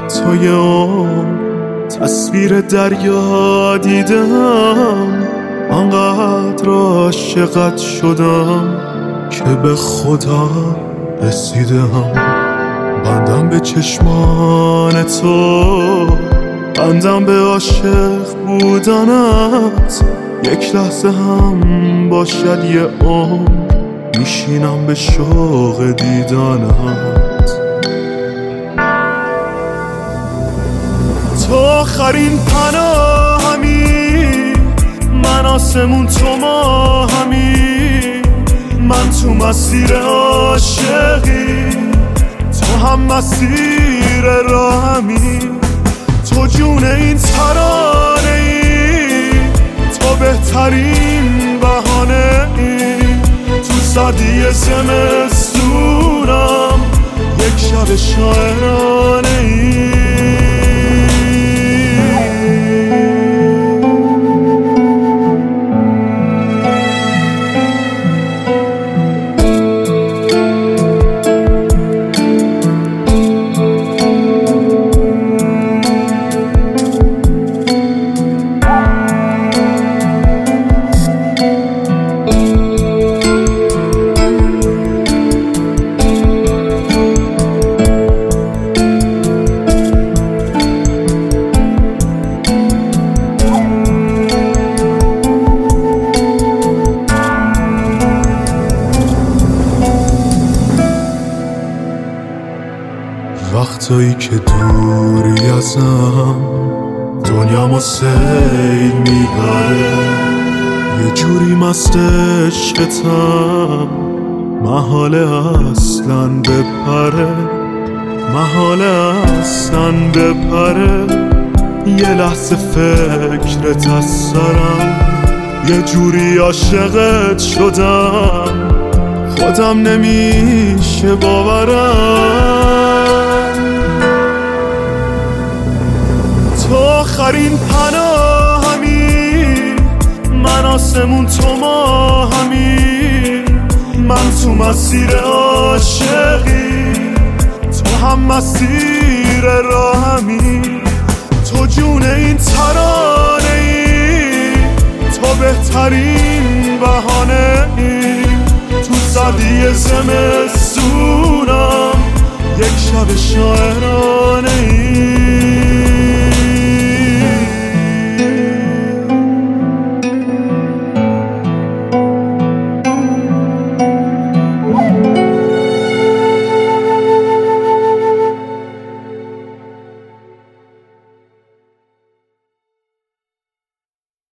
توی اون تصویر دریا دیدم، انقدر عاشقت شدم که به خدا رسیدم. بندم به چشمان تو، بندم به عاشق بودنت، یک لحظه هم باشد یه عمر میشینم به شوق دیدنت. تو آخرین پناهمی، من آسمون تو ما همی، من تو مسیر عاشقی، تو هم مسیر راهمی. تو جون این ترانه ای، تو بهترین بهانه ای، تو سردی زمستونم یک شب شاعرانه ای. وقتایی که دوری ازم دنیامو سیل میبره، یه جوری مست عشقتم محاله اصلاً بپره، محاله اصلاً بپره. یه لحظه فکرت از سرم، یه جوری عاشقت شدم خودم نمیشه باورم. تو آخرین پناهمی، من آسمون تو ما همی، من تو مسیر عاشقی، تو هم مسیر راهمی. تو جون این ترانه ای، تو بهترین بهانه ای، تو سردی زمستونم یک شب شاعرانه ای.